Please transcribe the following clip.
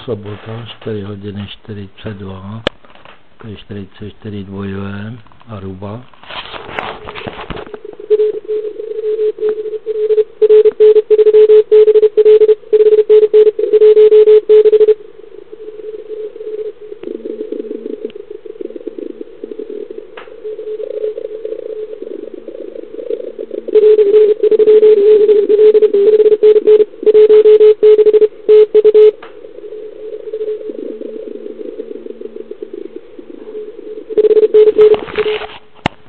sobota, 4 hodiny 42, to je 44 dvojové, Aruba.